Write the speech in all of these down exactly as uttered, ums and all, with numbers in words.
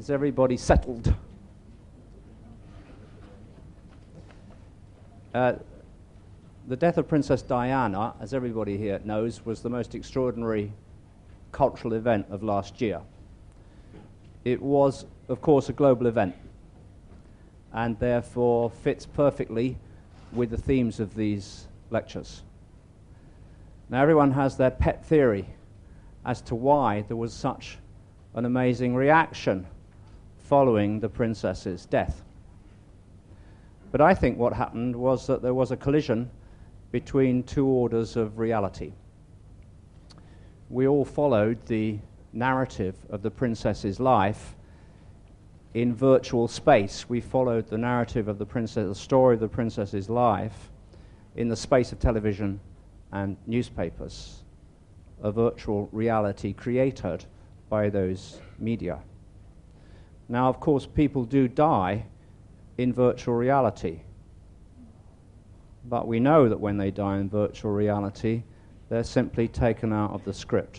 Is everybody settled? Uh, the death of Princess Diana, as everybody here knows, was the most extraordinary cultural event of last year. It was, of course, a global event, and therefore fits perfectly with the themes of these lectures. Now, everyone has their pet theory as to why there was such an amazing reaction following the princess's death. But I think what happened was that there was a collision between two orders of reality. We all followed the narrative of the princess's life in virtual space. We followed the narrative of the princess, the story of the princess's life in the space of television and newspapers, a virtual reality created by those media. Now, of course, people do die in virtual reality, but we know that when they die in virtual reality, they're simply taken out of the script.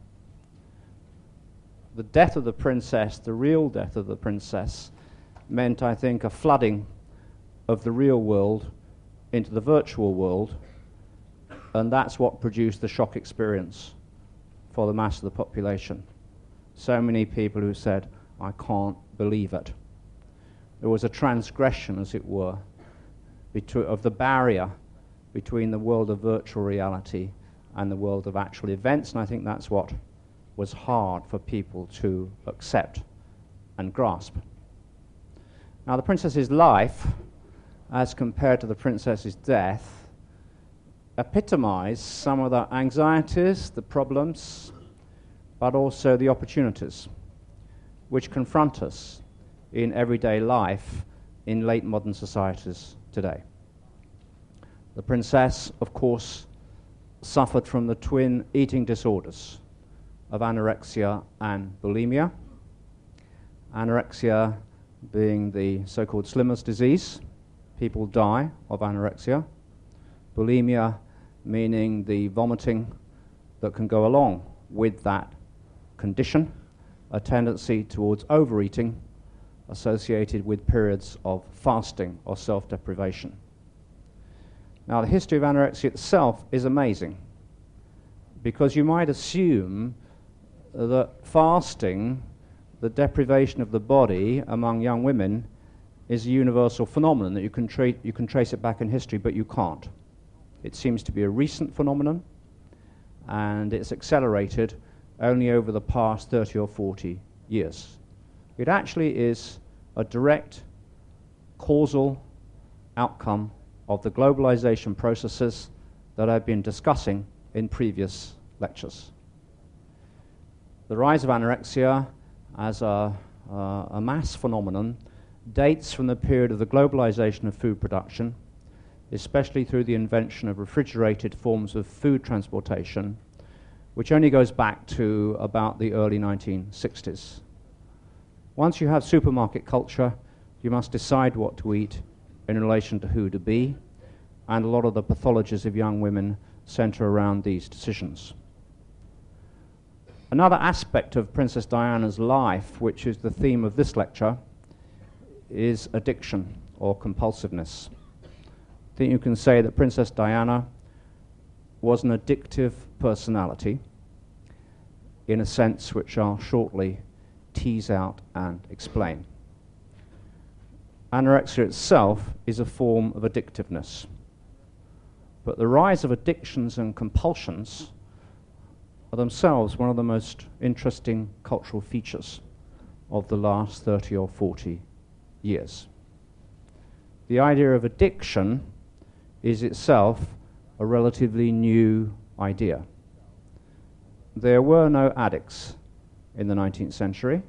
The death of the princess, the real death of the princess, meant, I think, a flooding of the real world into the virtual world, and that's what produced the shock experience for the mass of the population. So many people who said, "I can't believe it." There was a transgression, as it were, between, of the barrier between the world of virtual reality and the world of actual events, and I think that's what was hard for people to accept and grasp. Now, the princess's life, as compared to the princess's death, epitomized some of the anxieties, the problems, but also the opportunities which confront us in everyday life in late modern societies today. The princess, of course, suffered from the twin eating disorders of anorexia and bulimia. Anorexia being the so-called slimmer's disease. People die of anorexia. Bulimia meaning the vomiting that can go along with that condition, a tendency towards overeating associated with periods of fasting or self-deprivation. Now, the history of anorexia itself is amazing, because you might assume that fasting, the deprivation of the body among young women, is a universal phenomenon, that you can, tra- you can trace it back in history, but you can't. It seems to be a recent phenomenon, and it's accelerated only over the past thirty or forty years. It actually is a direct causal outcome of the globalization processes that I've been discussing in previous lectures. The rise of anorexia as a, uh, a mass phenomenon dates from the period of the globalization of food production, especially through the invention of refrigerated forms of food transportation, which only goes back to about the early nineteen sixties. Once you have supermarket culture, you must decide what to eat in relation to who to be, and a lot of the pathologies of young women center around these decisions. Another aspect of Princess Diana's life, which is the theme of this lecture, is addiction or compulsiveness. I think you can say that Princess Diana was an addictive personality in a sense which I'll shortly tease out and explain. Anorexia itself is a form of addictiveness, but the rise of addictions and compulsions are themselves one of the most interesting cultural features of the last thirty or forty years. The idea of addiction is itself a relatively new idea. There were no addicts in the nineteenth century.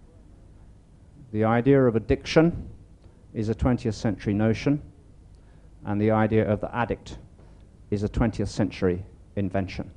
The idea of addiction is a twentieth century notion, and the idea of the addict is a twentieth century invention.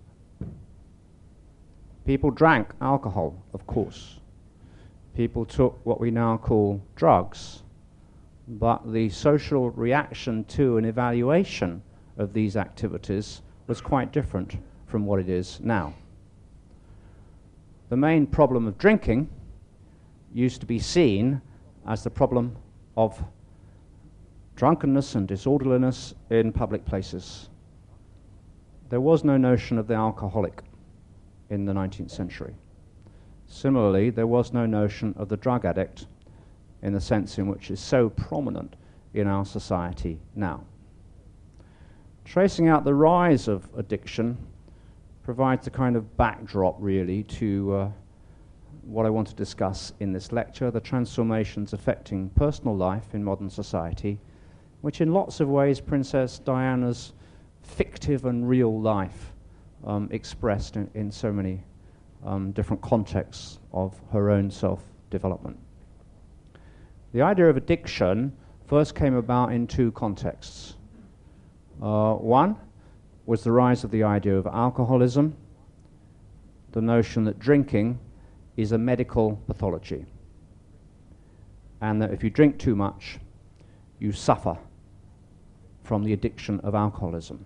People drank alcohol, of course. People took what we now call drugs, but the social reaction to and evaluation of these activities was quite different from what it is now. The main problem of drinking used to be seen as the problem of drunkenness and disorderliness in public places. There was no notion of the alcoholic in the nineteenth century. Similarly, there was no notion of the drug addict in the sense in which is so prominent in our society now. Tracing out the rise of addiction provides a kind of backdrop, really, to uh, what I want to discuss in this lecture, the transformations affecting personal life in modern society, which in lots of ways Princess Diana's fictive and real life um, expressed in, in so many um, different contexts of her own self-development. The idea of addiction first came about in two contexts. Uh, one was the rise of the idea of alcoholism, the notion that drinking is a medical pathology, and that if you drink too much, you suffer from the addiction of alcoholism.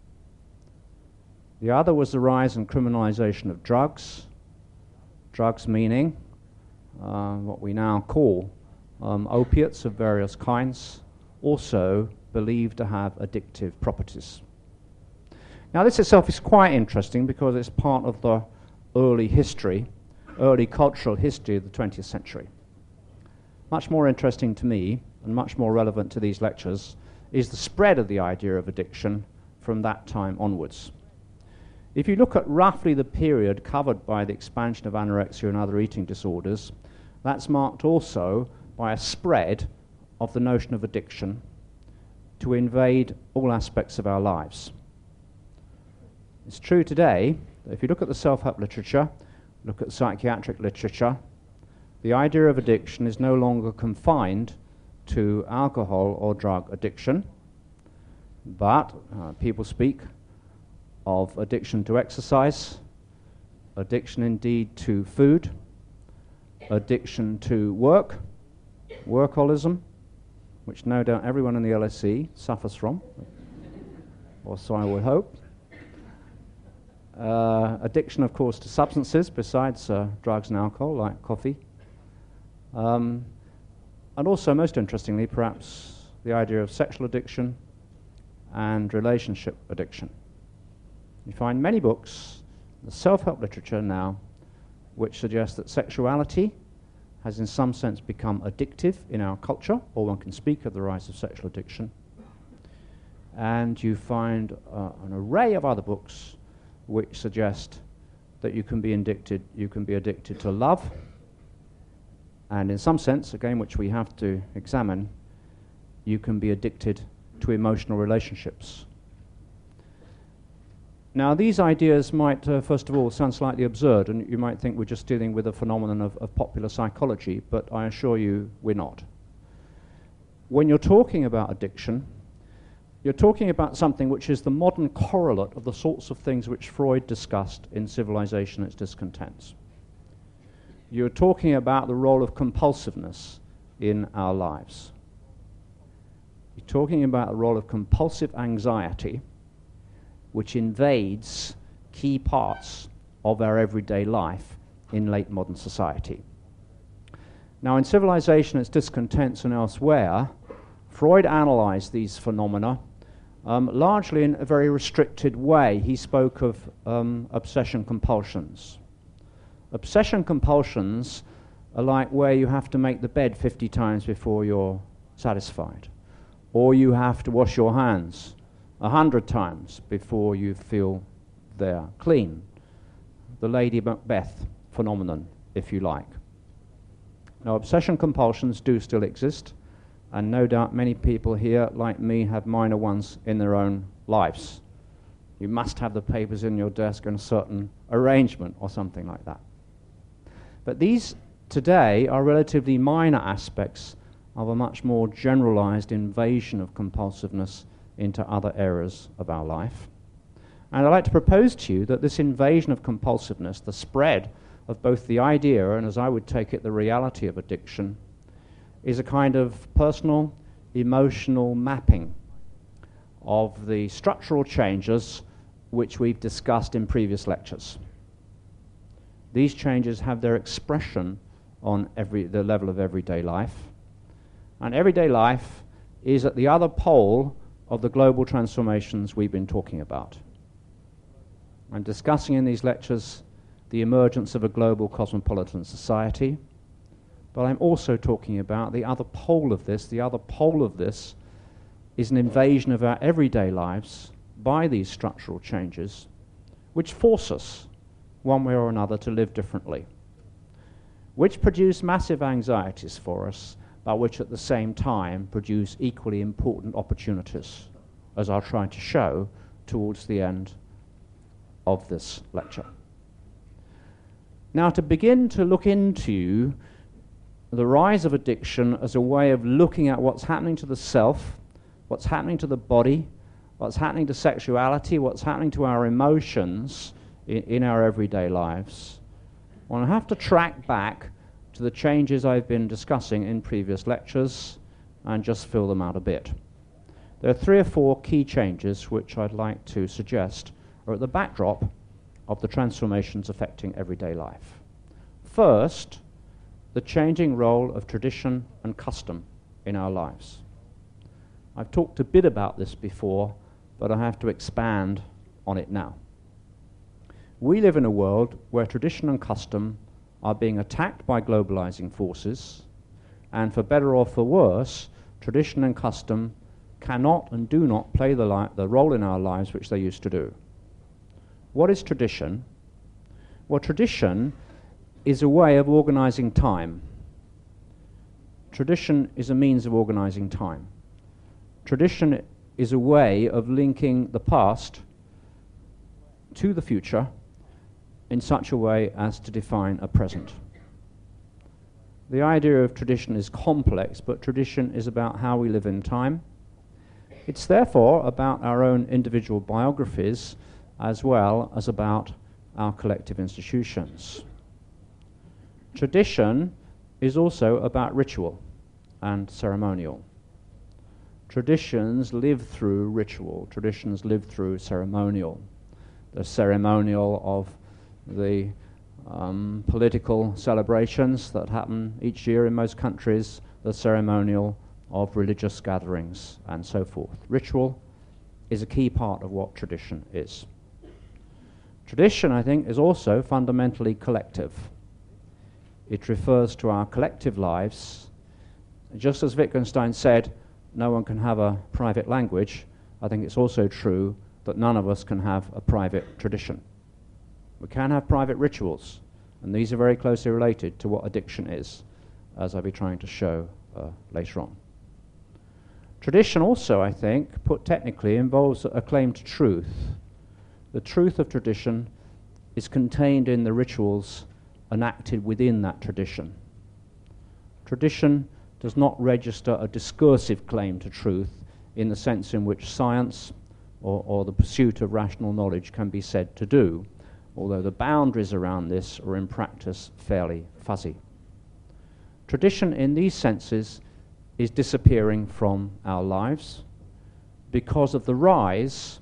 The other was the rise and criminalization of drugs, drugs meaning uh, what we now call um, opiates of various kinds, also believed to have addictive properties. Now this itself is quite interesting because it's part of the early history, early cultural history of the twentieth century. Much more interesting to me, and much more relevant to these lectures, is the spread of the idea of addiction from that time onwards. If you look at roughly the period covered by the expansion of anorexia and other eating disorders, that's marked also by a spread of the notion of addiction to invade all aspects of our lives. It's true today that if you look at the self-help literature, look at psychiatric literature, the idea of addiction is no longer confined to alcohol or drug addiction, but uh, people speak of addiction to exercise, addiction indeed to food, addiction to work, workaholism, which no doubt everyone in the L S E suffers from, or so I would hope. Uh, addiction, of course, to substances besides uh, drugs and alcohol, like coffee. Um, and also, most interestingly, perhaps, the idea of sexual addiction and relationship addiction. You find many books, the self-help literature now, which suggest that sexuality has in some sense become addictive in our culture, or one can speak of the rise of sexual addiction. And you find uh, an array of other books which suggest that you can be addicted, you can be addicted to love, and in some sense, again, which we have to examine, you can be addicted to emotional relationships. Now, these ideas might, uh, first of all, sound slightly absurd, and you might think we're just dealing with a phenomenon of, of popular psychology, but I assure you we're not. When you're talking about addiction, you're talking about something which is the modern correlate of the sorts of things which Freud discussed in Civilization and Its Discontents. You're talking about the role of compulsiveness in our lives. You're talking about the role of compulsive anxiety, which invades key parts of our everyday life in late modern society. Now, in Civilization, Its Discontents and elsewhere, Freud analyzed these phenomena um, largely in a very restricted way. He spoke of um, obsession compulsions. Obsession compulsions are like where you have to make the bed fifty times before you're satisfied, or you have to wash your hands a hundred times before you feel they're clean. The Lady Macbeth phenomenon, if you like. Now, obsession compulsions do still exist, and no doubt many people here, like me, have minor ones in their own lives. You must have the papers in your desk in a certain arrangement or something like that. But these today are relatively minor aspects of a much more generalized invasion of compulsiveness into other areas of our life. And I'd like to propose to you that this invasion of compulsiveness, the spread of both the idea and, as I would take it, the reality of addiction, is a kind of personal, emotional mapping of the structural changes which we've discussed in previous lectures. These changes have their expression on every, the level of everyday life. And everyday life is at the other pole of the global transformations we've been talking about. I'm discussing in these lectures the emergence of a global cosmopolitan society, but I'm also talking about the other pole of this. The other pole of this is an invasion of our everyday lives by these structural changes, which force us, one way or another, to live differently, which produce massive anxieties for us, but which at the same time produce equally important opportunities, as I'll try to show towards the end of this lecture. Now, to begin to look into the rise of addiction as a way of looking at what's happening to the self, what's happening to the body, what's happening to sexuality, what's happening to our emotions in, in our everyday lives, well, I have to track back to the changes I've been discussing in previous lectures and just fill them out a bit. There are three or four key changes which I'd like to suggest are at the backdrop of the transformations affecting everyday life. First, the changing role of tradition and custom in our lives. I've talked a bit about this before, but I have to expand on it now. We live in a world where tradition and custom are being attacked by globalizing forces, and for better or for worse, tradition and custom cannot and do not play the, li- the role in our lives which they used to do. What is tradition? Well, tradition is a way of organizing time. Tradition is a means of organizing time. Tradition is a way of linking the past to the future in such a way as to define a present. The idea of tradition is complex, but tradition is about how we live in time. It's therefore about our own individual biographies as well as about our collective institutions. Tradition is also about ritual and ceremonial. Traditions live through ritual. Traditions live through ceremonial. The ceremonial of the um, political celebrations that happen each year in most countries, the ceremonial of religious gatherings, and so forth. Ritual is a key part of what tradition is. Tradition, I think, is also fundamentally collective. It refers to our collective lives. Just as Wittgenstein said, no one can have a private language, I think it's also true that none of us can have a private tradition. We can have private rituals, and these are very closely related to what addiction is, as I'll be trying to show uh, later on. Tradition also, I think, put technically, involves a claim to truth. The truth of tradition is contained in the rituals enacted within that tradition. Tradition does not register a discursive claim to truth in the sense in which science or, or the pursuit of rational knowledge can be said to do, although the boundaries around this are in practice fairly fuzzy. Tradition in these senses is disappearing from our lives because of the rise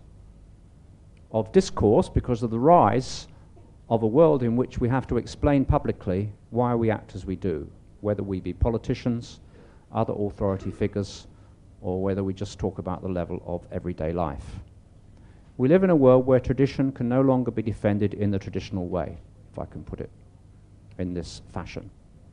of discourse, because of the rise of a world in which we have to explain publicly why we act as we do, whether we be politicians, other authority figures, or whether we just talk about the level of everyday life. We live in a world where tradition can no longer be defended in the traditional way, if I can put it in this fashion.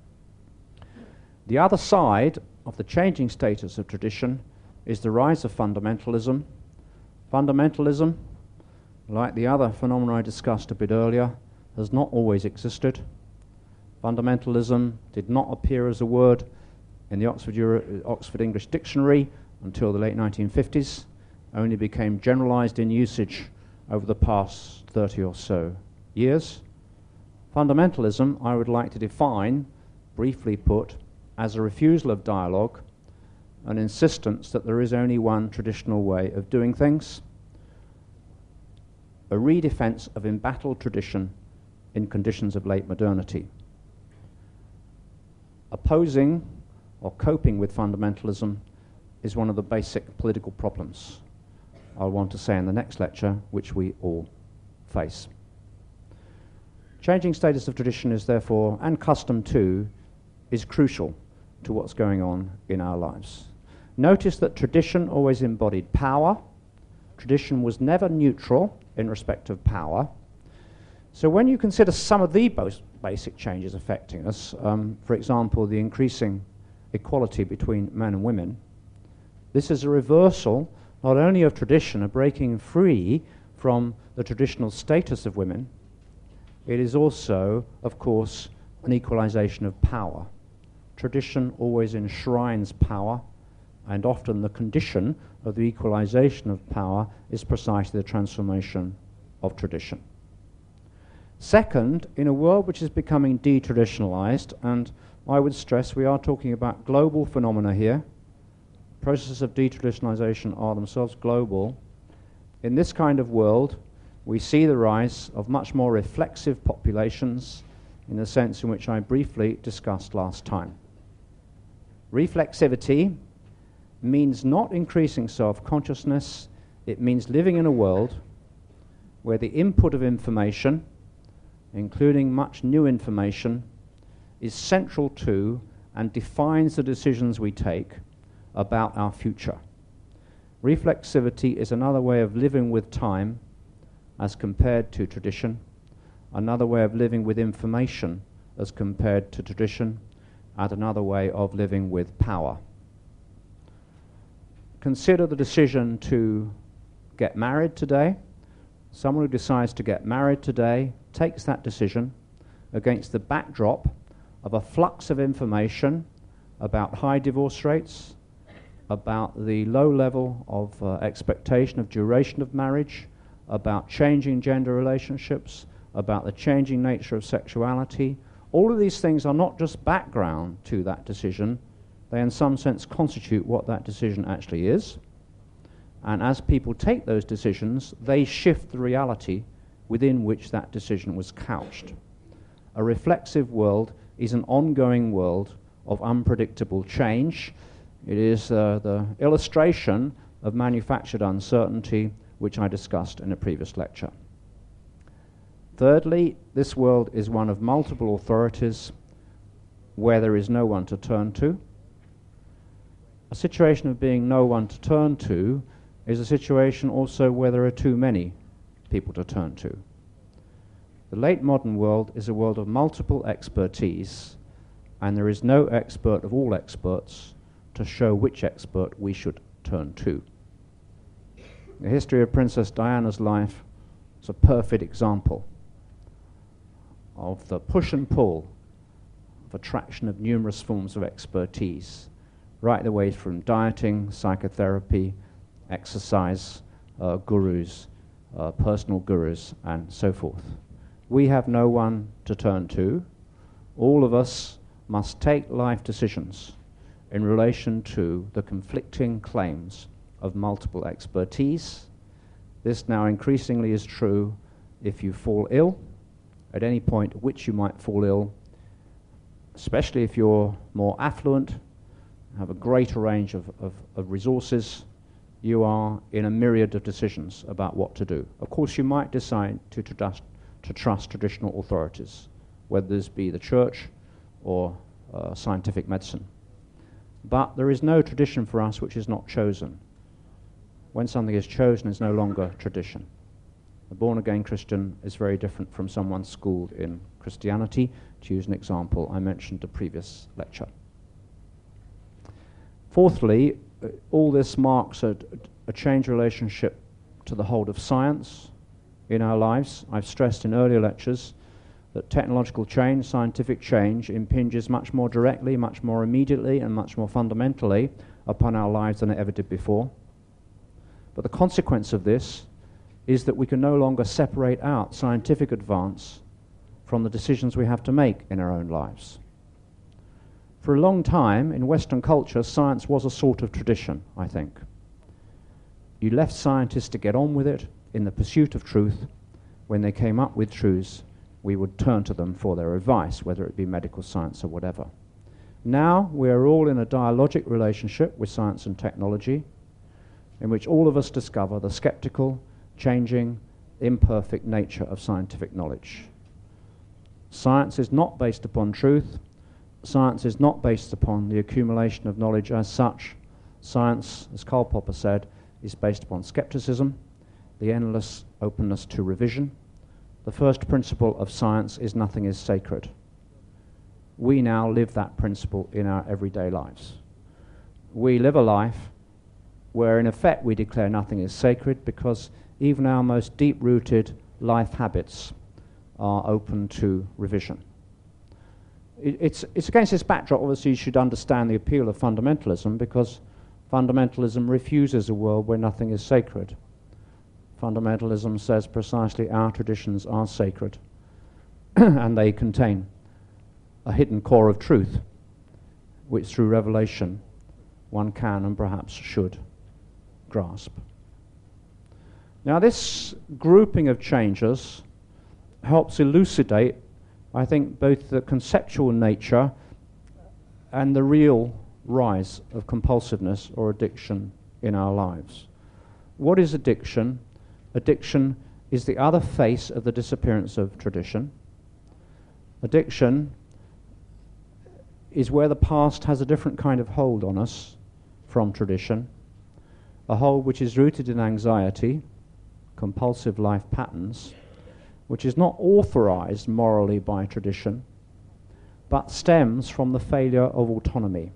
The other side of the changing status of tradition is the rise of fundamentalism. Fundamentalism, like the other phenomena I discussed a bit earlier, has not always existed. Fundamentalism did not appear as a word in the Oxford, Euro- Oxford English Dictionary until the late nineteen fifties, only became generalized in usage over the past thirty or so years. Fundamentalism, I would like to define, briefly put, as a refusal of dialogue, an insistence that there is only one traditional way of doing things, a redefense of embattled tradition in conditions of late modernity. Opposing or coping with fundamentalism is one of the basic political problems I'll want to say in the next lecture, which we all face. Changing status of tradition is therefore, and custom too, is crucial to what's going on in our lives. Notice that tradition always embodied power. Tradition was never neutral in respect of power. So when you consider some of the most basic changes affecting us, um, for example, the increasing equality between men and women, this is a reversal not only of tradition, a breaking free from the traditional status of women, it is also, of course, an equalization of power. Tradition always enshrines power, and often the condition of the equalization of power is precisely the transformation of tradition. Second, in a world which is becoming de-traditionalized, and I would stress we are talking about global phenomena here, processes of de-traditionalization are themselves global. In this kind of world, we see the rise of much more reflexive populations in the sense in which I briefly discussed last time. Reflexivity means not increasing self-consciousness, it means living in a world where the input of information, including much new information, is central to and defines the decisions we take about our future. Reflexivity is another way of living with time as compared to tradition, another way of living with information as compared to tradition, and another way of living with power. Consider the decision to get married today. Someone who decides to get married today takes that decision against the backdrop of a flux of information about high divorce rates, about the low level of uh, expectation of duration of marriage, about changing gender relationships, about the changing nature of sexuality. All of these things are not just background to that decision, they in some sense constitute what that decision actually is. And as people take those decisions, they shift the reality within which that decision was couched. A reflexive world is an ongoing world of unpredictable change. It is uh, the illustration of manufactured uncertainty, which I discussed in a previous lecture. Thirdly, this world is one of multiple authorities where there is no one to turn to. A situation of being no one to turn to is a situation also where there are too many people to turn to. The late modern world is a world of multiple expertise, and there is no expert of all experts to show which expert we should turn to. The history of Princess Diana's life is a perfect example of the push and pull of attraction of numerous forms of expertise, right the way from dieting, psychotherapy, exercise, uh, gurus, uh, personal gurus, and so forth. We have no one to turn to. All of us must take life decisions in relation to the conflicting claims of multiple expertise. This now increasingly is true if you fall ill, at any point at which you might fall ill, especially if you're more affluent, have a greater range of, of, of resources, you are in a myriad of decisions about what to do. Of course, you might decide to trust, to trust traditional authorities, whether this be the church or uh, scientific medicine. But there is no tradition for us which is not chosen. When something is chosen, it's no longer tradition. A born-again Christian is very different from someone schooled in Christianity, to use an example I mentioned in the previous lecture. Fourthly, uh, all this marks a, a changed relationship to the hold of science in our lives. I've stressed in earlier lectures that technological change, scientific change, impinges much more directly, much more immediately, and much more fundamentally upon our lives than it ever did before. But the consequence of this is that we can no longer separate out scientific advance from the decisions we have to make in our own lives. For a long time, in Western culture, science was a sort of tradition, I think. You left scientists to get on with it in the pursuit of truth. When they came up with truths, we would turn to them for their advice, whether it be medical science or whatever. Now, we are all in a dialogic relationship with science and technology, in which all of us discover the skeptical, changing, imperfect nature of scientific knowledge. Science is not based upon truth. science is not based upon the accumulation of knowledge as such. Science, as Karl Popper said, is based upon skepticism, the endless openness to revision. The first principle of science is nothing is sacred. We now live that principle in our everyday lives. We live a life where in effect we declare nothing is sacred because even our most deep-rooted life habits are open to revision. It, it's, it's against this backdrop, obviously, you should understand the appeal of fundamentalism, because fundamentalism refuses a world where nothing is sacred. Fundamentalism says precisely our traditions are sacred and they contain a hidden core of truth which through revelation one can and perhaps should grasp. Now this grouping of changes helps elucidate, I think, both the conceptual nature and the real rise of compulsiveness or addiction in our lives. What is addiction? Addiction is the other face of the disappearance of tradition. Addiction is where the past has a different kind of hold on us from tradition, a hold which is rooted in anxiety, compulsive life patterns, which is not authorized morally by tradition, but stems from the failure of autonomy.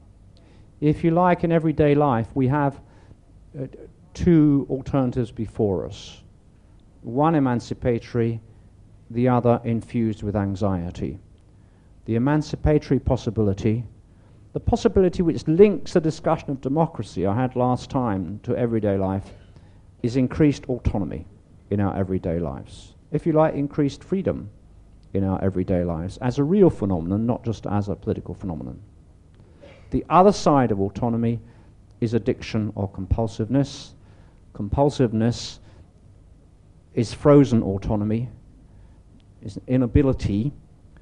If you like, in everyday life, we have uh, two alternatives before us. One emancipatory, the other infused with anxiety. The emancipatory possibility, the possibility which links the discussion of democracy I had last time to everyday life, is increased autonomy in our everyday lives. If you like, increased freedom in our everyday lives as a real phenomenon, not just as a political phenomenon. The other side of autonomy is addiction or compulsiveness. Compulsiveness is frozen autonomy, is an inability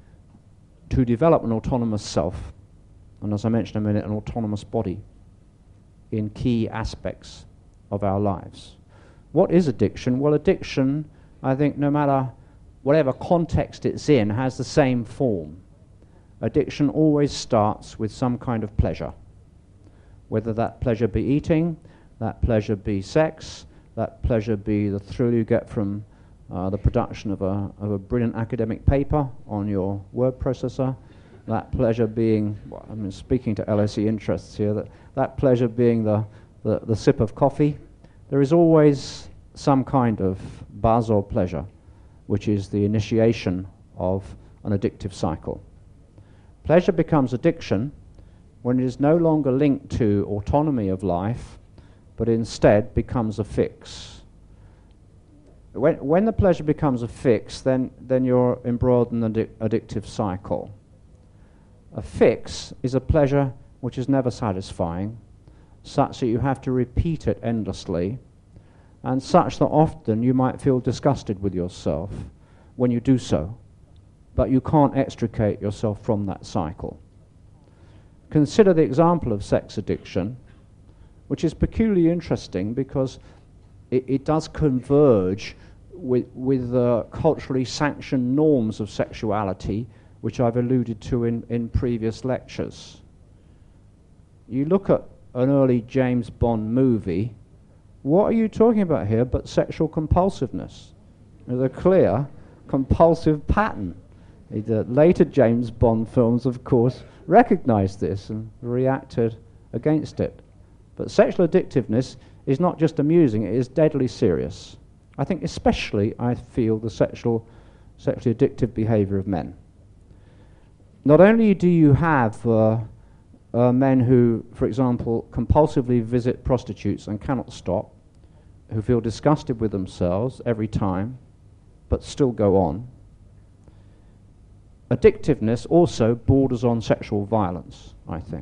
to develop an autonomous self, and as I mentioned a minute, an autonomous body in key aspects of our lives. What is addiction? Well, addiction, I think, no matter whatever context it's in, has the same form. Addiction always starts with some kind of pleasure, whether that pleasure be eating, that pleasure be sex, that pleasure be the thrill you get from uh, the production of a, of a brilliant academic paper on your word processor, that pleasure being, well, I mean, speaking to L S E interests here, that, that pleasure being the, the, the sip of coffee. There is always some kind of buzz or pleasure, which is the initiation of an addictive cycle. Pleasure becomes addiction when it is no longer linked to autonomy of life, but instead becomes a fix. When, when the pleasure becomes a fix, then, then you're embroiled in an addic- addictive cycle. A fix is a pleasure which is never satisfying, such that you have to repeat it endlessly, and such that often you might feel disgusted with yourself when you do so, but you can't extricate yourself from that cycle. Consider the example of sex addiction, which is peculiarly interesting because it, it does converge with, with the culturally sanctioned norms of sexuality, which I've alluded to in, in previous lectures. You look at an early James Bond movie, what are you talking about here but sexual compulsiveness? There's a clear compulsive pattern. The later James Bond films, of course, recognized this and reacted against it. But sexual addictiveness is not just amusing, it is deadly serious. I think especially, I feel, the sexual, sexually addictive behavior of men. Not only do you have uh, uh, men who, for example, compulsively visit prostitutes and cannot stop, who feel disgusted with themselves every time, but still go on. Addictiveness also borders on sexual violence, I think.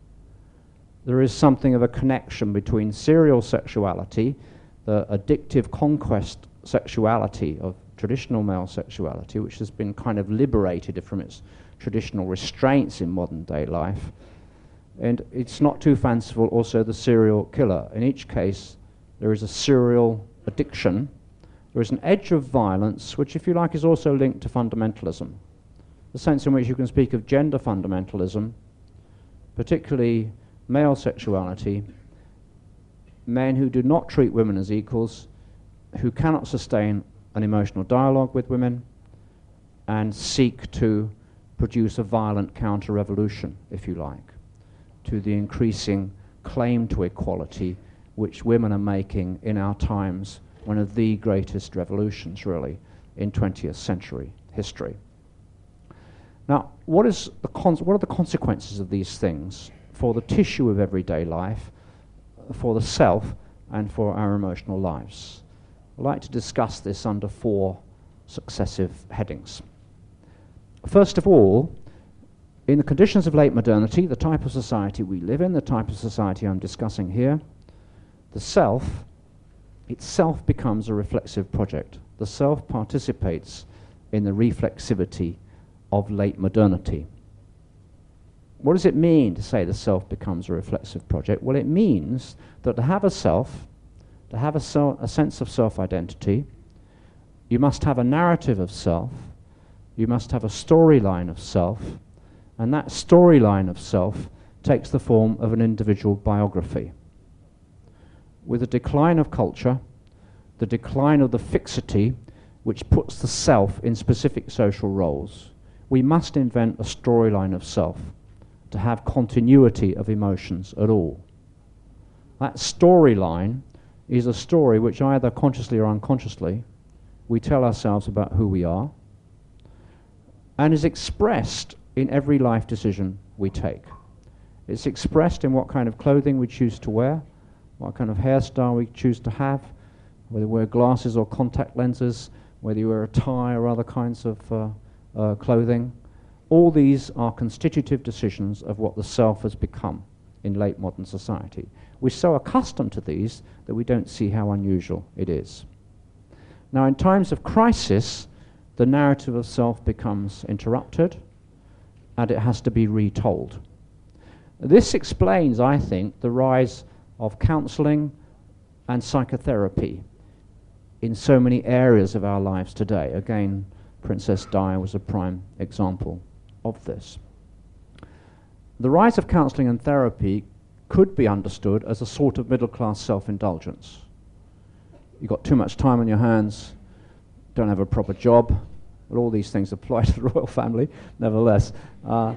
There is something of a connection between serial sexuality, the addictive conquest sexuality of traditional male sexuality, which has been kind of liberated from its traditional restraints in modern day life, and it's not too fanciful also the serial killer. In each case, there is a serial addiction. There is an edge of violence, which, if you like, is also linked to fundamentalism. the sense in which you can speak of gender fundamentalism, particularly male sexuality, men who do not treat women as equals, who cannot sustain an emotional dialogue with women, and seek to produce a violent counter-revolution, if you like, to the increasing claim to equality which women are making in our times, one of the greatest revolutions, really, in twentieth century history. Now, what, is the con- what are the consequences of these things for the tissue of everyday life, for the self, and for our emotional lives? I'd like to discuss this under four successive headings. First of all, in the conditions of late modernity, the type of society we live in, the type of society I'm discussing here, the self itself becomes a reflexive project. The self participates in the reflexivity of late modernity. What does it mean to say the self becomes a reflexive project? Well, it means that to have a self, to have a, sel- a sense of self-identity, you must have a narrative of self, you must have a storyline of self, and that storyline of self takes the form of an individual biography. With the decline of culture, the decline of the fixity which puts the self in specific social roles, we must invent a storyline of self to have continuity of emotions at all. That storyline is a story which either consciously or unconsciously we tell ourselves about who we are, and is expressed in every life decision we take. It's expressed in what kind of clothing we choose to wear, what kind of hairstyle we choose to have, whether you wear glasses or contact lenses, whether you wear a tie or other kinds of uh, uh, clothing. All these are constitutive decisions of what the self has become in late modern society. We're so accustomed to these that we don't see how unusual it is. Now, in times of crisis, the narrative of self becomes interrupted, and it has to be retold. This explains, I think, the rise of counseling and psychotherapy in so many areas of our lives today. Again, Princess Di was a prime example of this. The rise of counseling and therapy could be understood as a sort of middle-class self-indulgence. You've got too much time on your hands, don't have a proper job, but all these things apply to the royal family, nevertheless. Uh,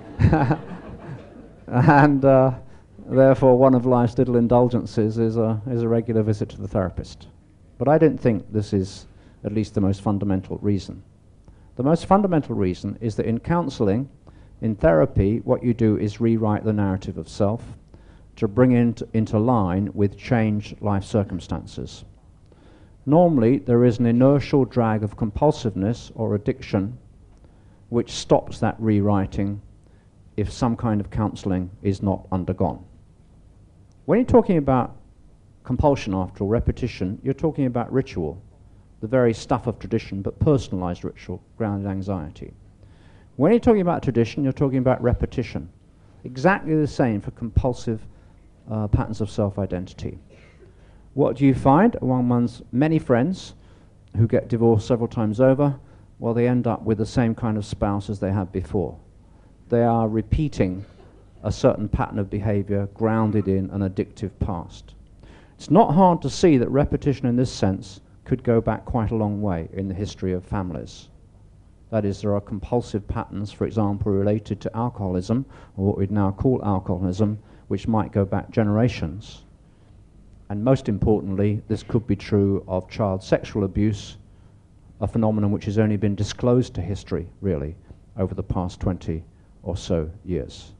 and uh, therefore, one of life's little indulgences is a, is a regular visit to the therapist. But I don't think this is at least the most fundamental reason. The most fundamental reason is that in counseling, in therapy, what you do is rewrite the narrative of self to bring it into line with changed life circumstances. Normally, there is an inertial drag of compulsiveness or addiction which stops that rewriting if some kind of counseling is not undergone. When you're talking about compulsion, after all, repetition, you're talking about ritual, the very stuff of tradition, but personalized ritual, grounded anxiety. When you're talking about tradition, you're talking about repetition. Exactly the same for compulsive uh, patterns of self-identity. What do you find among one's many friends who get divorced several times over? Well, they end up with the same kind of spouse as they had before. They are repeating a certain pattern of behavior grounded in an addictive past. It's not hard to see that repetition in this sense could go back quite a long way in the history of families. That is, there are compulsive patterns, for example, related to alcoholism, or what we'd now call alcoholism, which might go back generations. And most importantly, this could be true of child sexual abuse, a phenomenon which has only been disclosed to history, really, over the past twenty or so years.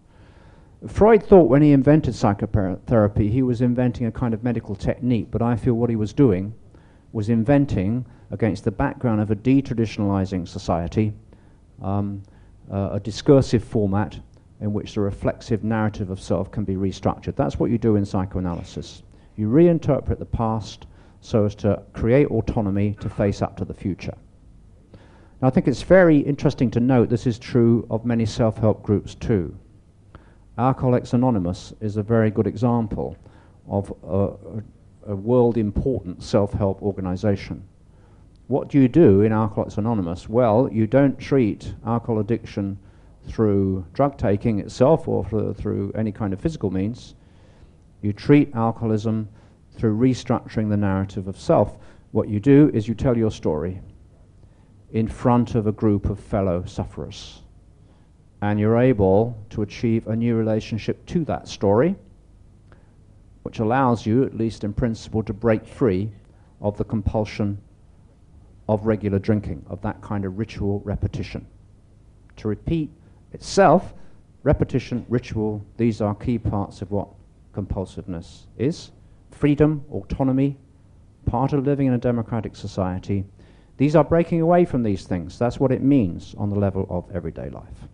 Freud thought when he invented psychotherapy, he was inventing a kind of medical technique, but I feel what he was doing was inventing, against the background of a detraditionalizing society, um, uh, a discursive format in which the reflexive narrative of self can be restructured. That's what you do in psychoanalysis. You reinterpret the past so as to create autonomy to face up to the future. Now, I think it's very interesting to note this is true of many self-help groups too. Alcoholics Anonymous is a very good example of a, a, a world-important self-help organization. What do you do in Alcoholics Anonymous? Well, you don't treat alcohol addiction through drug taking itself or through, through any kind of physical means. You treat alcoholism through restructuring the narrative of self. What you do is you tell your story in front of a group of fellow sufferers. And you're able to achieve a new relationship to that story, which allows you, at least in principle, to break free of the compulsion of regular drinking, of that kind of ritual repetition. To repeat itself, repetition, ritual, these are key parts of what compulsiveness is. Freedom, autonomy, part of living in a democratic society. These are breaking away from these things. That's what it means on the level of everyday life.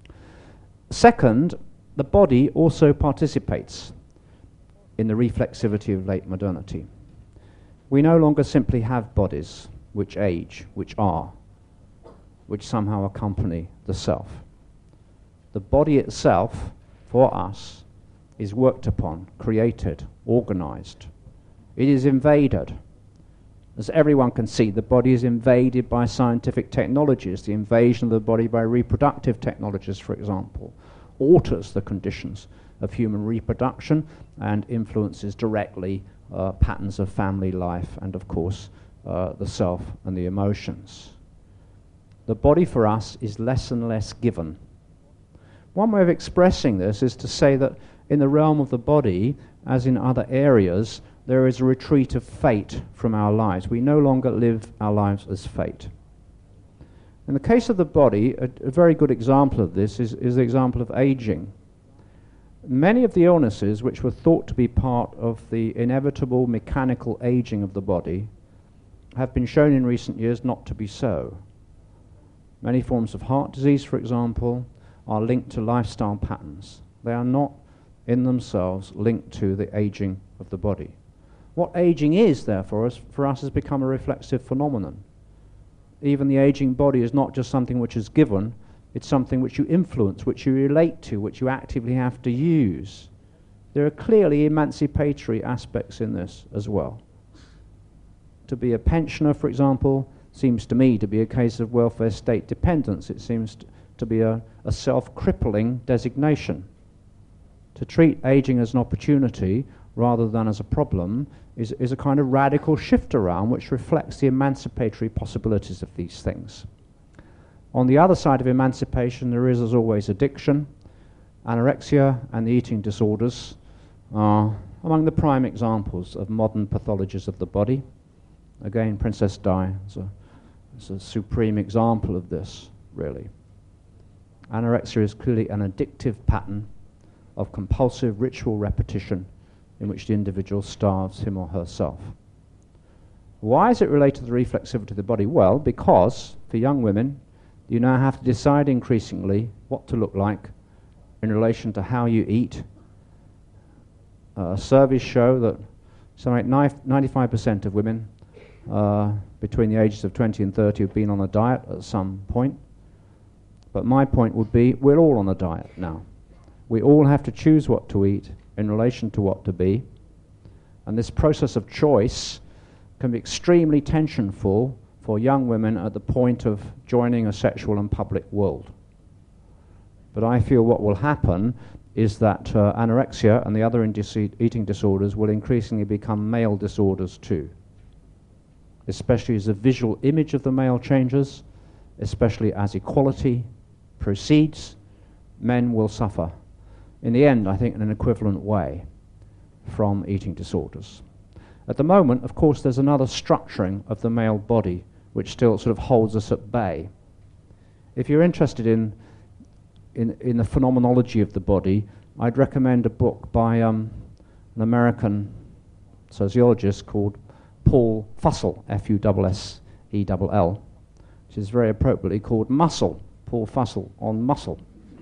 Second, the body also participates in the reflexivity of late modernity. We no longer simply have bodies which age, which are, which somehow accompany the self. The body itself, for us, is worked upon, created, organized. It is invaded. As everyone can see, the body is invaded by scientific technologies. The invasion of the body by reproductive technologies, for example, alters the conditions of human reproduction and influences directly uh, patterns of family life and, of course, uh, the self and the emotions. The body for us is less and less given. One way of expressing this is to say that in the realm of the body, as in other areas, there is a retreat of fate from our lives. We no longer live our lives as fate. In the case of the body, a, a very good example of this is, is the example of aging. Many of the illnesses which were thought to be part of the inevitable mechanical aging of the body have been shown in recent years not to be so. Many forms of heart disease, for example, are linked to lifestyle patterns. They are not in themselves linked to the aging of the body. What aging is, therefore, is, for us has become a reflexive phenomenon. Even the aging body is not just something which is given, it's something which you influence, which you relate to, which you actively have to use. There are clearly emancipatory aspects in this as well. To be a pensioner, for example, seems to me to be a case of welfare state dependence. It seems t- to be a, a self-crippling designation. To treat aging as an opportunity rather than as a problem is, is a kind of radical shift around which reflects the emancipatory possibilities of these things. On the other side of emancipation, there is, as always, addiction. Anorexia and the eating disorders are among the prime examples of modern pathologies of the body. Again, Princess Di is a, is a supreme example of this, really. Anorexia is clearly an addictive pattern of compulsive ritual repetition in which the individual starves him or herself. Why is it related to the reflexivity of the body? Well, because for young women, you now have to decide increasingly what to look like in relation to how you eat. Uh, surveys show that something like ninety-five percent of women uh, between the ages of twenty and thirty have been on a diet at some point. But my point would be, we're all on a diet now. We all have to choose what to eat in relation to what to be. And this process of choice can be extremely tensionful for young women at the point of joining a sexual and public world. But I feel what will happen is that uh, anorexia and the other indis- eating disorders will increasingly become male disorders too, especially as the visual image of the male changes, especially as equality proceeds, men will suffer. In the end, I think in an equivalent way from eating disorders. At the moment, of course, there's another structuring of the male body which still sort of holds us at bay. If you're interested in in, in the phenomenology of the body, I'd recommend a book by um, an American sociologist called Paul Fussell, F U S S E L L, which is very appropriately called Muscle, Paul Fussell on muscle.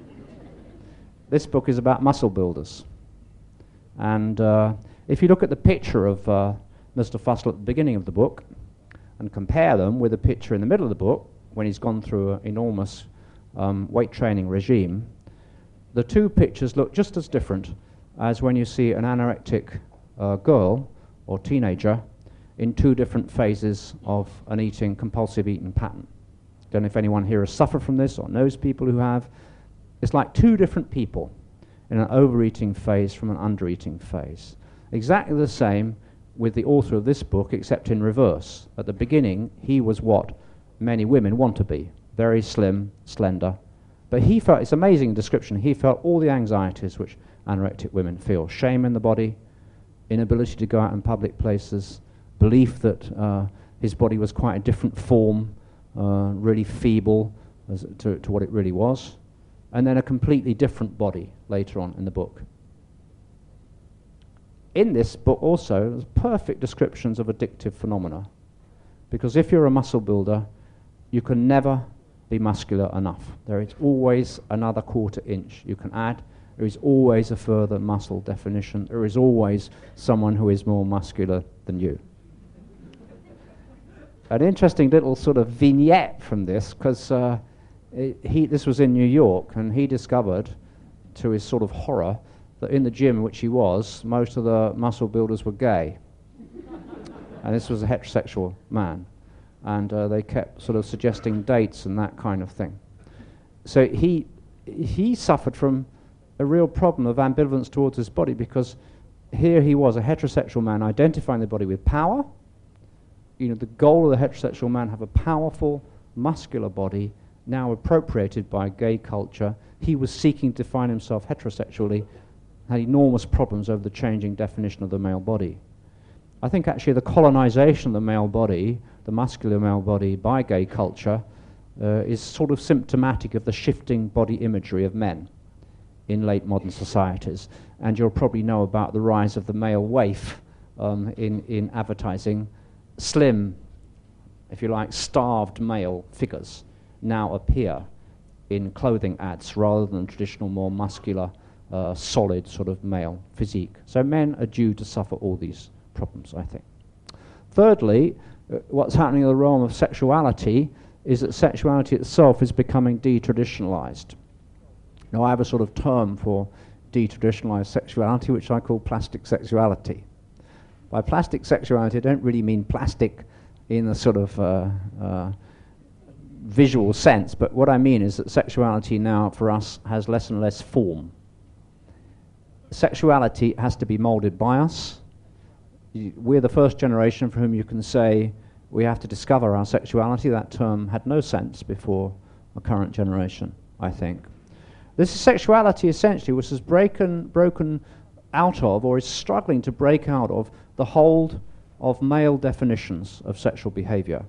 This book is about muscle builders. And uh, if you look at the picture of uh, Mister Fussell at the beginning of the book and compare them with a picture in the middle of the book when he's gone through an enormous um, weight training regime, the two pictures look just as different as when you see an anorectic uh, girl or teenager in two different phases of an eating, compulsive eating pattern. Don't know if anyone here has suffered from this or knows people who have. It's like two different people in an overeating phase from an undereating phase. Exactly the same with the author of this book, except in reverse. At the beginning, he was what many women want to be, very slim, slender. But he felt, it's an amazing description, he felt all the anxieties which anorectic women feel. Shame in the body, inability to go out in public places, belief that uh, his body was quite a different form, uh, really feeble as to, to what it really was, and then a completely different body later on in the book. In this book also, there's perfect descriptions of addictive phenomena, because if you're a muscle builder, you can never be muscular enough. There is always another quarter inch you can add. There is always a further muscle definition. There is always someone who is more muscular than you. An interesting little sort of vignette from this, because uh, he this was in New York, and he discovered, to his sort of horror, that in the gym in which he was, most of the muscle builders were gay. And this was a heterosexual man. And uh, they kept sort of suggesting dates and that kind of thing. So he he suffered from a real problem of ambivalence towards his body, because here he was, a heterosexual man, identifying the body with power. You know, the goal of the heterosexual man, have a powerful, muscular body, now appropriated by gay culture. He was seeking to define himself heterosexually, had enormous problems over the changing definition of the male body. I think actually the colonization of the male body, the muscular male body, by gay culture uh, is sort of symptomatic of the shifting body imagery of men in late modern societies. And you'll probably know about the rise of the male waif um, in, in advertising. Slim, if you like, starved male figures now appear in clothing ads rather than traditional, more muscular, uh, solid sort of male physique. So men are due to suffer all these problems, I think. Thirdly, uh, what's happening in the realm of sexuality is that sexuality itself is becoming de-traditionalized. Now, I have a sort of term for de-traditionalized sexuality, which I call plastic sexuality. By plastic sexuality, I don't really mean plastic in a sort of uh, uh, visual sense, but what I mean is that sexuality now, for us, has less and less form. Sexuality has to be molded by us. We're the first generation for whom you can say we have to discover our sexuality. That term had no sense before the current generation, I think. This is sexuality, essentially, which has broken, broken out of, or is struggling to break out of, the hold of male definitions of sexual behavior.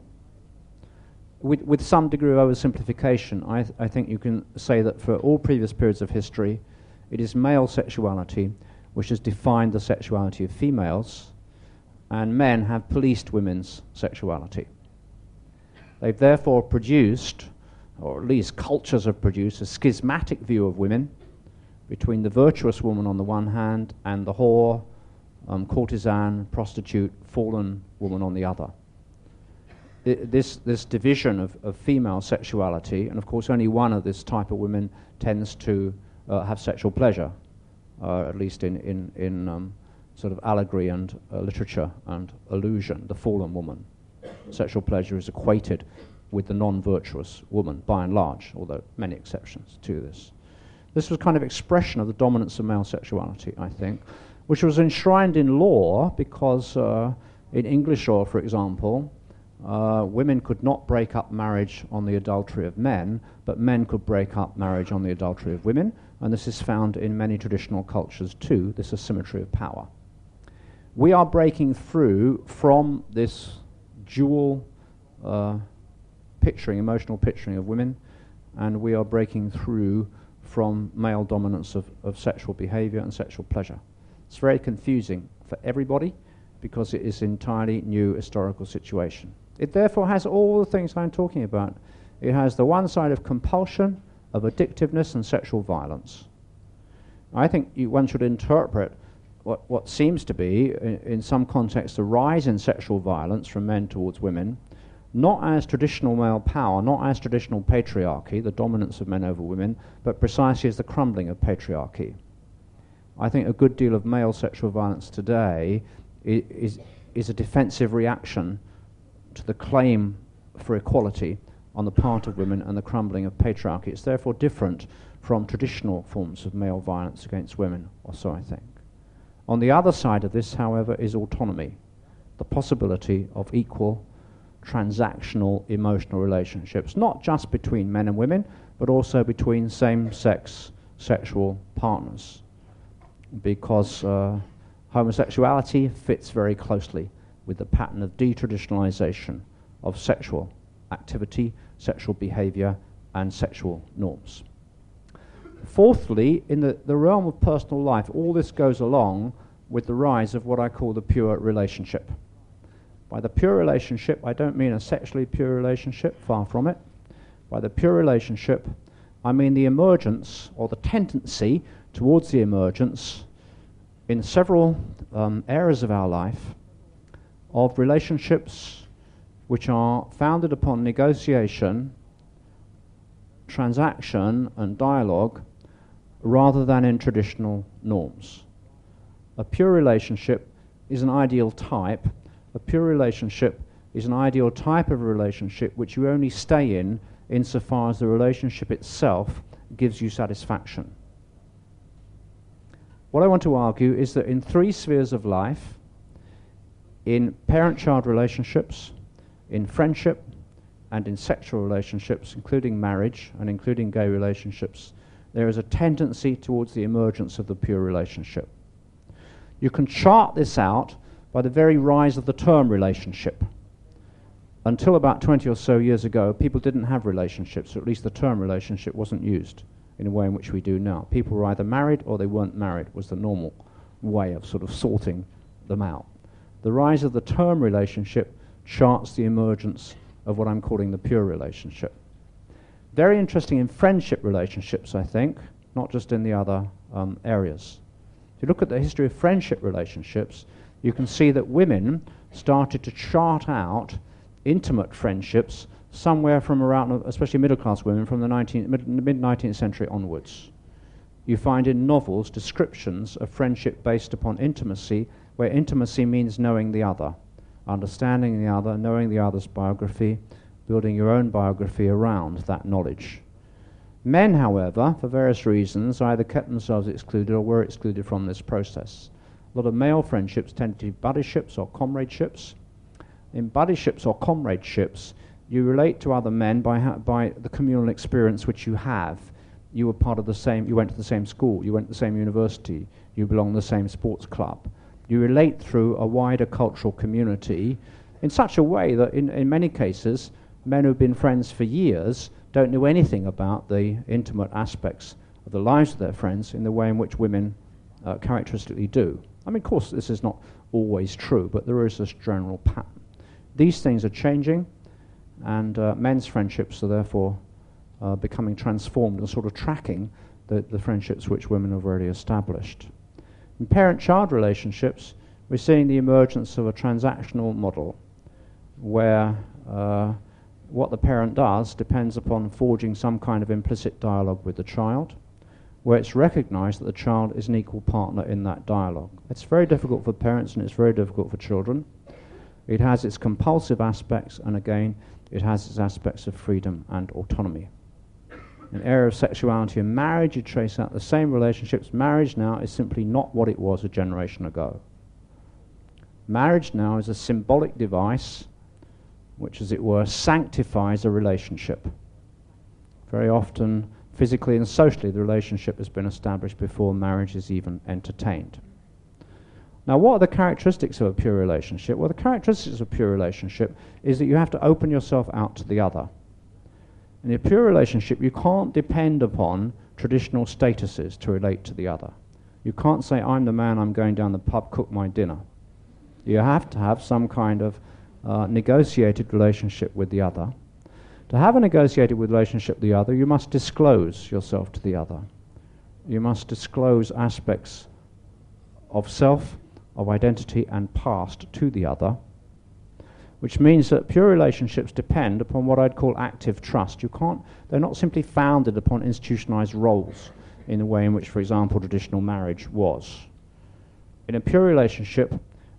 With, with some degree of oversimplification, I, th- I think you can say that for all previous periods of history, it is male sexuality which has defined the sexuality of females, and men have policed women's sexuality. They've therefore produced, or at least cultures have produced, a schismatic view of women between the virtuous woman on the one hand and the whore, um, courtesan, prostitute, fallen woman on the other. I, this, this division of, of female sexuality, and of course only one of this type of women tends to uh, have sexual pleasure, uh, at least in, in, in um, sort of allegory and uh, literature and allusion, the fallen woman. Sexual pleasure is equated with the non-virtuous woman, by and large, although many exceptions to this. This was kind of expression of the dominance of male sexuality, I think, which was enshrined in law because uh, in English law, for example, uh, women could not break up marriage on the adultery of men, but men could break up marriage on the adultery of women, and this is found in many traditional cultures too, this asymmetry of power. We are breaking through from this dual uh, picturing, emotional picturing of women, and we are breaking through from male dominance of, of sexual behavior and sexual pleasure. It's very confusing for everybody because it is an entirely new historical situation. It therefore has all the things I'm talking about. It has the one side of compulsion, of addictiveness and sexual violence. I think you, one should interpret what, what seems to be, in, in some contexts, a rise in sexual violence from men towards women, not as traditional male power, not as traditional patriarchy, the dominance of men over women, but precisely as the crumbling of patriarchy. I think a good deal of male sexual violence today is, is is a defensive reaction to the claim for equality on the part of women and the crumbling of patriarchy. It's therefore different from traditional forms of male violence against women, or so I think. On the other side of this, however, is autonomy, the possibility of equal transactional emotional relationships, not just between men and women, but also between same-sex sexual partners, because uh, homosexuality fits very closely with the pattern of detraditionalization of sexual activity, sexual behavior, and sexual norms. Fourthly, in the, the realm of personal life, all this goes along with the rise of what I call the pure relationship. By the pure relationship, I don't mean a sexually pure relationship, far from it. By the pure relationship, I mean the emergence, or the tendency towards the emergence, in several um, areas of our life, of relationships which are founded upon negotiation, transaction, and dialogue, rather than in traditional norms. A pure relationship is an ideal type. A pure relationship is an ideal type of relationship which you only stay in insofar as the relationship itself gives you satisfaction. What I want to argue is that in three spheres of life, in parent-child relationships, in friendship, and in sexual relationships, including marriage and including gay relationships, there is a tendency towards the emergence of the pure relationship. You can chart this out by the very rise of the term relationship. Until about twenty or so years ago, people didn't have relationships, or at least the term relationship wasn't used in a way in which we do now. People were either married or they weren't married, was the normal way of sort of sorting them out. The rise of the term relationship charts the emergence of what I'm calling the pure relationship. Very interesting in friendship relationships, I think, not just in the other um, areas. If you look at the history of friendship relationships, you can see that women started to chart out intimate friendships somewhere from around, especially middle-class women, from the mid-nineteenth century onwards. You find in novels descriptions of friendship based upon intimacy, where intimacy means knowing the other, understanding the other, knowing the other's biography, building your own biography around that knowledge. Men, however, for various reasons, either kept themselves excluded or were excluded from this process. A lot of male friendships tend to be buddyships or comradeships. In buddyships or comradeships, you relate to other men by, ha- by the communal experience which you have. You were part of the same, you went to the same school, you went to the same university, you belong to the same sports club. You relate through a wider cultural community in such a way that in, in many cases, men who've been friends for years don't know anything about the intimate aspects of the lives of their friends in the way in which women uh, characteristically do. I mean, of course, this is not always true, but there is this general pattern. These things are changing, and uh, men's friendships are therefore uh, becoming transformed and sort of tracking the, the friendships which women have already established. In parent-child relationships, we're seeing the emergence of a transactional model where uh, what the parent does depends upon forging some kind of implicit dialogue with the child, where it's recognized that the child is an equal partner in that dialogue. It's very difficult for parents and it's very difficult for children. It has its compulsive aspects, and again, it has its aspects of freedom and autonomy. In the area of sexuality and marriage, you trace out the same relationships. Marriage now is simply not what it was a generation ago. Marriage now is a symbolic device which, as it were, sanctifies a relationship. Very often, physically and socially, the relationship has been established before marriage is even entertained. Now, what are the characteristics of a pure relationship? Well, the characteristics of a pure relationship is that you have to open yourself out to the other. In a pure relationship, you can't depend upon traditional statuses to relate to the other. You can't say, I'm the man, I'm going down the pub, cook my dinner. You have to have some kind of uh, negotiated relationship with the other. To have a negotiated relationship with the other, you must disclose yourself to the other. You must disclose aspects of self, of identity and past to the other, which means that pure relationships depend upon what I'd call active trust. You can't, they're not simply founded upon institutionalized roles in the way in which, for example, traditional marriage was. In a pure relationship,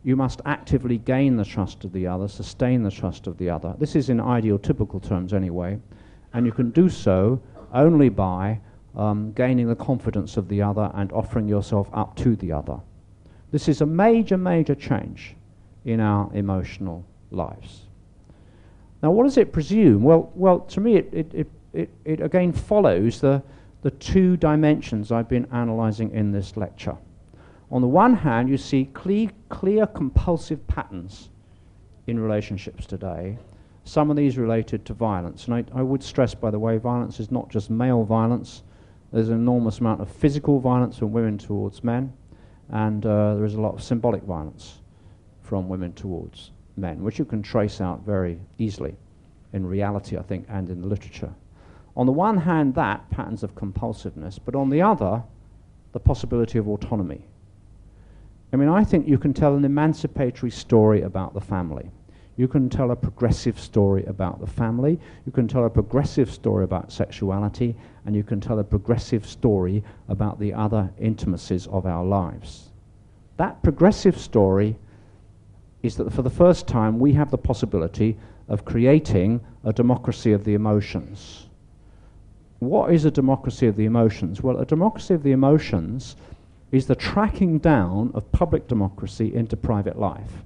You must actively gain the trust of the other, sustain the trust of the other. This is in ideal-typical terms anyway, and you can do so only by um, gaining the confidence of the other and offering yourself up to the other. This is a major, major change in our emotional lives. Now, what does it presume? Well, well, to me, it, it, it, it, it again follows the, the two dimensions I've been analysing in this lecture. On the one hand, you see clear, clear compulsive patterns in relationships today, some of these related to violence. And I, I would stress, by the way, violence is not just male violence. There's an enormous amount of physical violence from women towards men, and uh, there is a lot of symbolic violence from women towards men, which you can trace out very easily in reality, I think, and in the literature. On the one hand, that, patterns of compulsiveness, but on the other, the possibility of autonomy. I mean, I think you can tell an emancipatory story about the family. You can tell a progressive story about the family, you can tell a progressive story about sexuality, and you can tell a progressive story about the other intimacies of our lives. That progressive story is that for the first time we have the possibility of creating a democracy of the emotions. What is a democracy of the emotions? Well, a democracy of the emotions is the tracking down of public democracy into private life.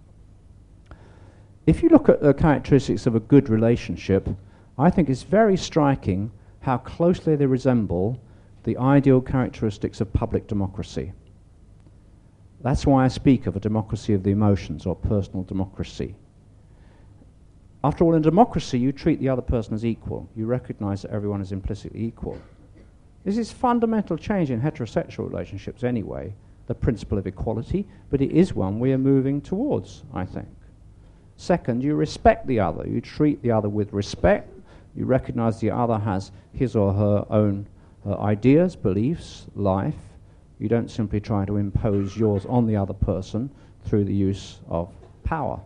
If you look at the characteristics of a good relationship, I think it's very striking how closely they resemble the ideal characteristics of public democracy. That's why I speak of a democracy of the emotions, or personal democracy. After all, in democracy, you treat the other person as equal. You recognize that everyone is implicitly equal. This is fundamental change in heterosexual relationships anyway, the principle of equality, but it is one we are moving towards, I think. Second, you respect the other. You treat the other with respect. You recognize the other has his or her own uh, ideas, beliefs, life. You don't simply try to impose yours on the other person through the use of power.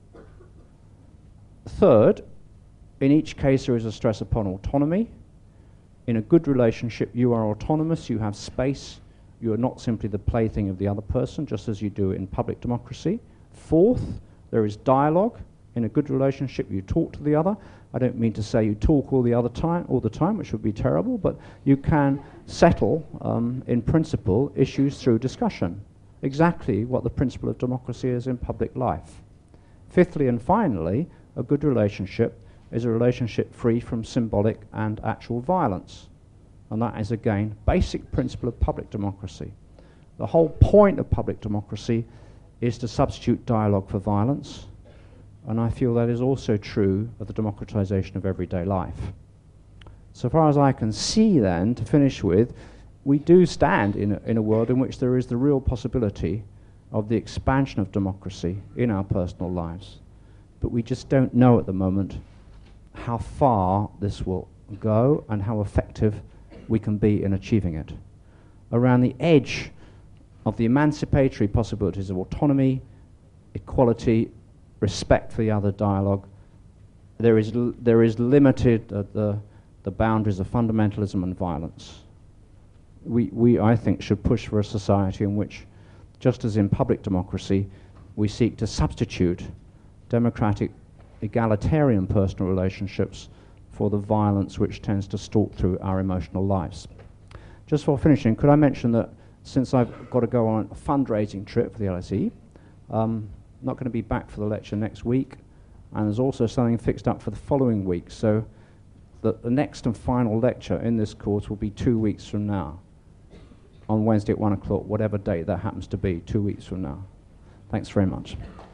Third, in each case there is a stress upon autonomy. In a good relationship, you are autonomous, you have space, you are not simply the plaything of the other person, just as you do in public democracy. Fourth, there is dialogue. In a good relationship, you talk to the other. I don't mean to say you talk all the other time, all the time, which would be terrible, but you can settle, um, in principle, issues through discussion. Exactly what the principle of democracy is in public life. Fifthly and finally, a good relationship is a relationship free from symbolic and actual violence. And that is, again, basic principle of public democracy. The whole point of public democracy is to substitute dialogue for violence, and I feel that is also true of the democratization of everyday life. So far as I can see then, to finish with, we do stand in a, in a world in which there is the real possibility of the expansion of democracy in our personal lives. But we just don't know at the moment how far this will go and how effective we can be in achieving it. Around the edge of the emancipatory possibilities of autonomy, equality, respect for the other, dialogue, there is l- there is limited uh, the the boundaries of fundamentalism and violence. We we I think should push for a society in which, just as in public democracy, we seek to substitute democratic, egalitarian personal relationships for the violence which tends to stalk through our emotional lives. Just for finishing, could I mention that since I've got to go on a fundraising trip for the L S E, um, I'm not going to be back for the lecture next week, and there's also something fixed up for the following week, so the, the next and final lecture in this course will be two weeks from now, on Wednesday at one o'clock, whatever date that happens to be, two weeks from now. Thanks very much.